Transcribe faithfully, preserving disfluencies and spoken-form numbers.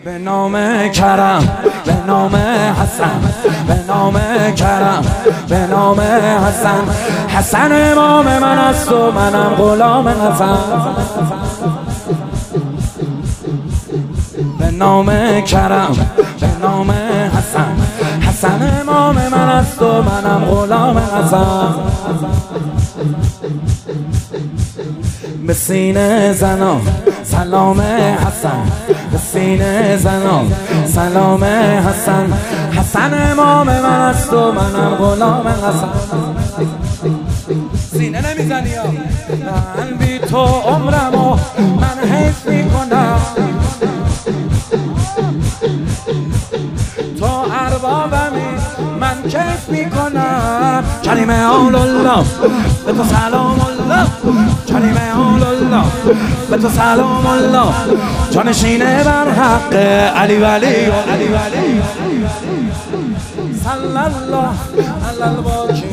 به نام کرم، به نام حسن، به نام کرم، به نام حسن. حسن امام من است و منم غلام حسن. به نام کرم، به نام حسن. حسن امام من است و منم غلام حسن. به سینه زنان سلام حسن، به سینه زنان سلام حسن. حسن امام من است و منم غلام حسن. سینه نمیزنی یا من بی تو عمرمو من حیف میکنم، تو اربابمی من کیف میکنم. کلمه آل الله به تو سلام الله، کلمه آل الله به تو سلام الله. جانشینه بر حق علی ولی علی ولی صلی الله علی الباقی